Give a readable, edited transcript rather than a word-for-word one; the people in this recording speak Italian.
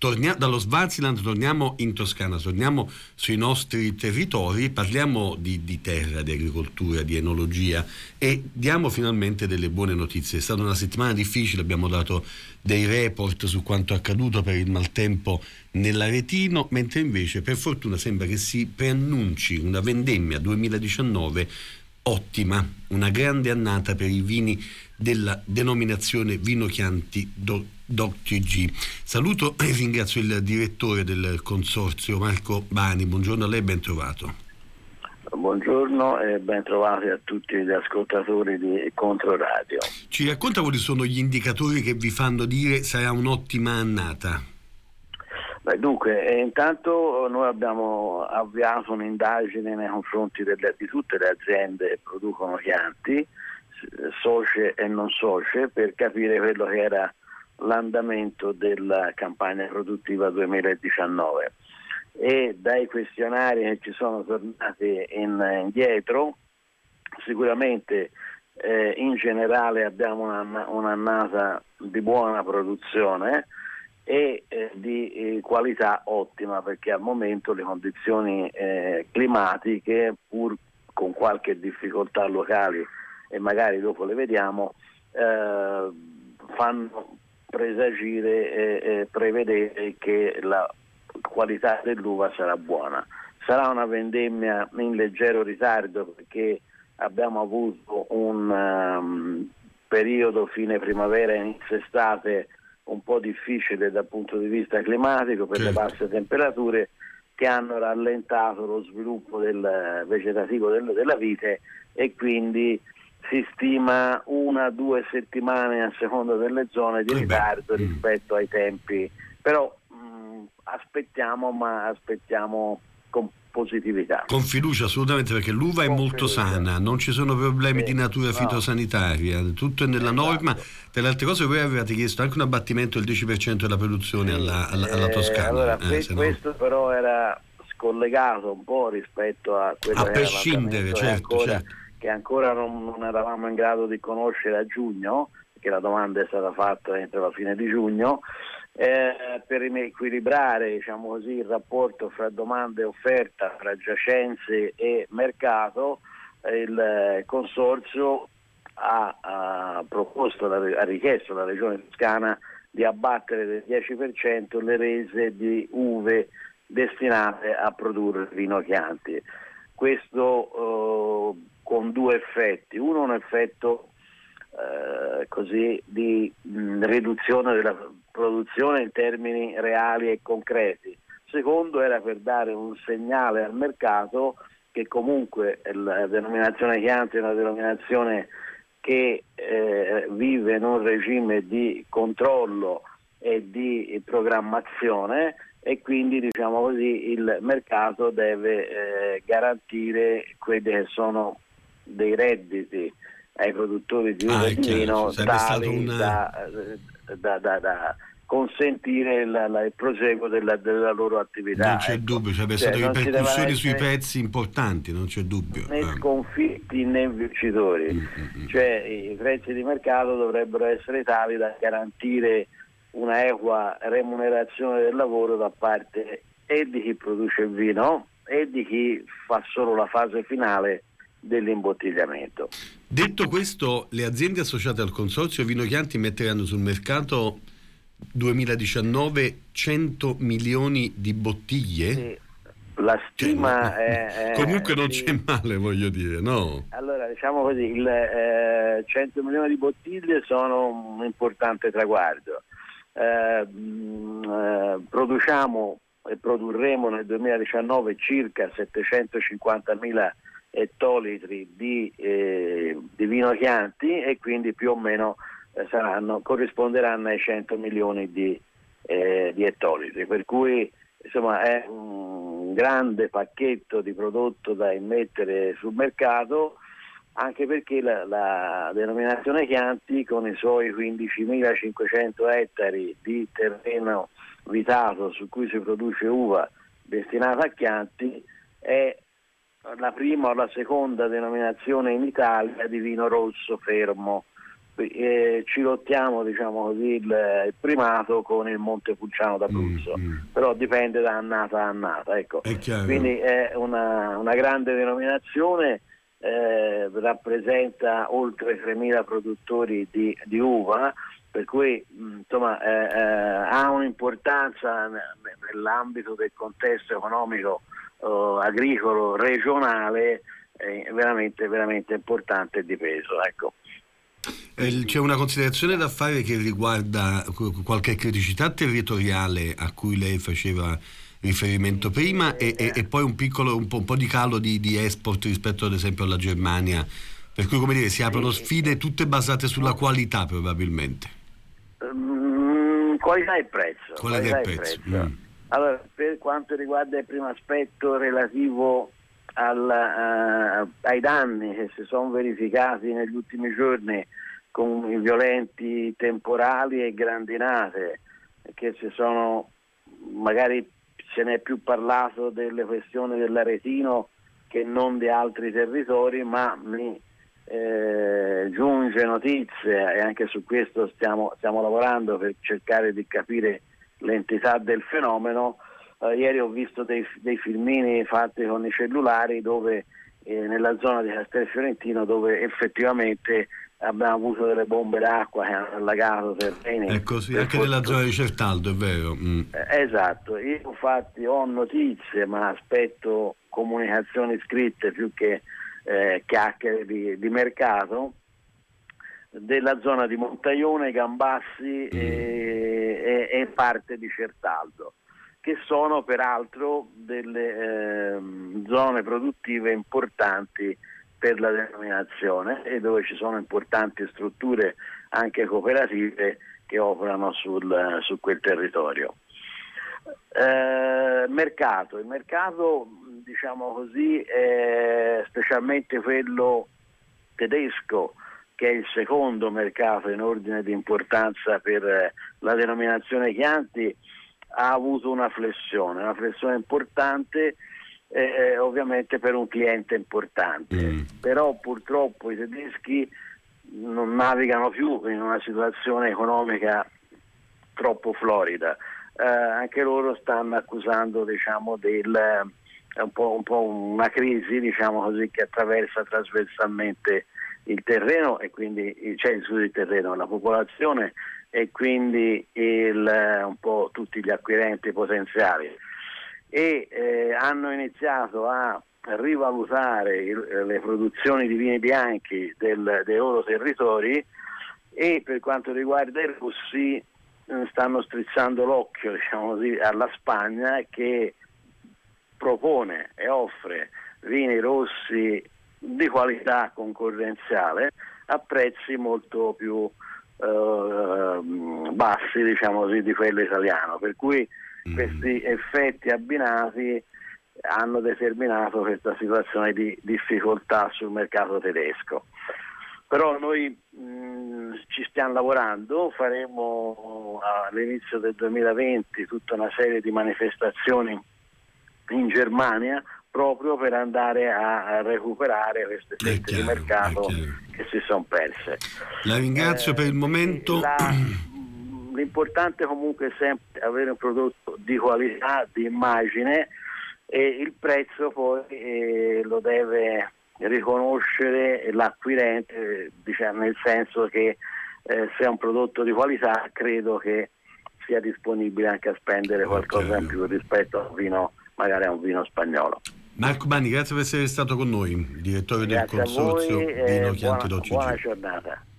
dallo Swaziland torniamo in Toscana, torniamo sui nostri territori, parliamo di terra, di agricoltura, di enologia e diamo finalmente delle buone notizie. È stata una settimana difficile, abbiamo dato dei report su quanto accaduto per il maltempo nell'Aretino, mentre invece per fortuna sembra che si preannunci una vendemmia 2019 ottima, una grande annata per i vini della denominazione Vino Chianti DOCG. Saluto e ringrazio il direttore del consorzio Marco Bani. Buongiorno a lei e ben trovato. Buongiorno e ben trovati a tutti gli ascoltatori di Controradio. Ci racconta quali sono gli indicatori che vi fanno dire sarà un'ottima annata? Dunque, intanto noi abbiamo avviato un'indagine nei confronti di tutte le aziende che producono Chianti, socie e non socie, per capire quello che era l'andamento della campagna produttiva 2019 e dai questionari che ci sono tornati indietro sicuramente in generale abbiamo un'annata di buona produzione e di qualità ottima, perché al momento le condizioni climatiche, pur con qualche difficoltà locali e magari dopo le vediamo, fanno presagire e prevedere che la qualità dell'uva sarà buona. Sarà una vendemmia in leggero ritardo perché abbiamo avuto un periodo fine primavera e inizio estate un po' difficile dal punto di vista climatico per le basse temperature che hanno rallentato lo sviluppo del vegetativo della vite e quindi si stima 1-2 settimane a seconda delle zone di ritardo rispetto ai tempi, però aspettiamo con positività. Con fiducia assolutamente, perché l'uva è molto sana, non ci sono problemi di natura fitosanitaria, tutto è nella norma. Per le altre cose voi avevate chiesto anche un abbattimento del 10% della produzione alla Toscana. Allora, questo però era scollegato un po' rispetto a quello a prescindere, certo. Che ancora non eravamo in grado di conoscere a giugno, perché la domanda è stata fatta entro la fine di giugno, per equilibrare, diciamo così, il rapporto fra domanda e offerta, fra giacenze e mercato. Il consorzio ha richiesto alla Regione Toscana di abbattere del 10% le rese di uve destinate a produrre vino Chianti. Questo con due effetti: uno, un effetto così di riduzione della produzione in termini reali e concreti. Secondo, era per dare un segnale al mercato che comunque la denominazione Chianti è una denominazione che vive in un regime di controllo e di programmazione e quindi, diciamo così, il mercato deve garantire quelli che sono dei redditi ai produttori di uva e di vino tali da consentire il proseguo della loro attività. Non c'è dubbio, sarebbe stato ripercussioni sui prezzi importanti, non c'è dubbio. Né sconfitti né vincitori. Cioè i prezzi di mercato dovrebbero essere tali da garantire una equa remunerazione del lavoro da parte e di chi produce il vino e di chi fa solo la fase finale dell'imbottigliamento. Detto questo, le aziende associate al consorzio Vino Chianti metteranno sul mercato 2019 100 milioni di bottiglie? Sì, la stima comunque non c'è male, voglio dire, no? Allora, diciamo così, 100 milioni di bottiglie sono un importante traguardo. Produciamo e produrremo nel 2019 circa 750.000 ettolitri di vino Chianti e quindi più o meno corrisponderanno ai 100 milioni di ettolitri, per cui insomma è un grande pacchetto di prodotto da immettere sul mercato, anche perché la denominazione Chianti, con i suoi 15.500 ettari di terreno vitato su cui si produce uva destinata a Chianti, è la prima o la seconda denominazione in Italia di vino rosso fermo ci lottiamo, diciamo così, il primato con il Montepulciano d'Abruzzo, però dipende da annata a annata, ecco. Quindi è una grande denominazione, rappresenta oltre 3.000 produttori di uva, per cui insomma ha un'importanza nell'ambito del contesto economico agricolo regionale veramente, veramente importante e di peso, ecco. C'è una considerazione da fare che riguarda qualche criticità territoriale a cui lei faceva riferimento prima e poi un po' di calo di export rispetto ad esempio alla Germania, per cui, come dire, si aprono sfide tutte basate sulla qualità probabilmente. Qualità e prezzo. Allora, per quanto riguarda il primo aspetto relativo ai danni che si sono verificati negli ultimi giorni con i violenti temporali e grandinate, che magari se ne è più parlato delle questioni dell'Aretino che non di altri territori, ma mi giunge notizia, e anche su questo stiamo lavorando per cercare di capire l'entità del fenomeno. Ieri ho visto dei filmini fatti con i cellulari dove nella zona di Castelfiorentino, dove effettivamente abbiamo avuto delle bombe d'acqua che hanno allagato terreni. È così, anche nella zona di Certaldo, è vero. Esatto, io infatti ho notizie, ma aspetto comunicazioni scritte più che chiacchiere di mercato, della zona di Montaione, Gambassi e parte di Certaldo, che sono peraltro delle zone produttive importanti per la denominazione e dove ci sono importanti strutture anche cooperative che operano su quel territorio. Il mercato, diciamo così, specialmente quello tedesco, che è il secondo mercato in ordine di importanza per la denominazione Chianti, ha avuto una flessione importante, ovviamente per un cliente importante, però purtroppo i tedeschi non navigano più in una situazione economica troppo florida, anche loro stanno accusando, diciamo, un po' una crisi, diciamo così, che attraversa trasversalmente il terreno e quindi il terreno, la popolazione e quindi un po' tutti gli acquirenti potenziali, e hanno iniziato a rivalutare le produzioni di vini bianchi dei loro territori, e per quanto riguarda i russi stanno strizzando l'occhio, diciamo così, alla Spagna, che propone e offre vini rossi di qualità concorrenziale a prezzi molto più bassi, diciamo così, di quello italiano, per cui questi effetti abbinati hanno determinato questa situazione di difficoltà sul mercato tedesco. Però noi ci stiamo lavorando, faremo all'inizio del 2020 tutta una serie di manifestazioni in Germania proprio per andare a recuperare queste fette di mercato che si sono perse. La ringrazio per il momento. L'importante comunque è sempre avere un prodotto di qualità, di immagine, e il prezzo poi lo deve riconoscere l'acquirente, diciamo, nel senso che se è un prodotto di qualità credo che sia disponibile anche a spendere qualcosa in più rispetto a un vino, magari a un vino spagnolo. Marco Banni, grazie per essere stato con noi, direttore del consorzio Vino Chianti d'Occidente. Buona giornata.